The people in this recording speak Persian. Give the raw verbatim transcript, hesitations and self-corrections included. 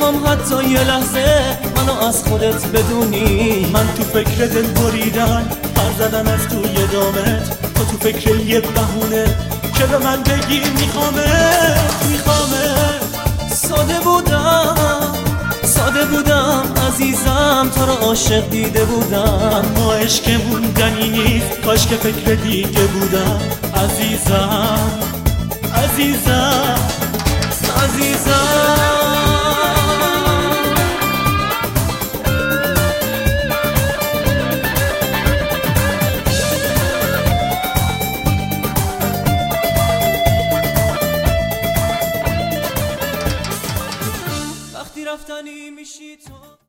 میخوام حتی یه لحظه منو از خودت بدونی. من تو فکر دل بریدن پر زدم از توی دامت، تو تو فکر یه بهونه که به من بگی میخوامت میخوامت. ساده بودم ساده بودم عزیزم، تو رو عاشق دیده بودم، اما عشق موندنی نیست، کاش که فکر دیگه بودم. عزیزم عزیزم عزیزم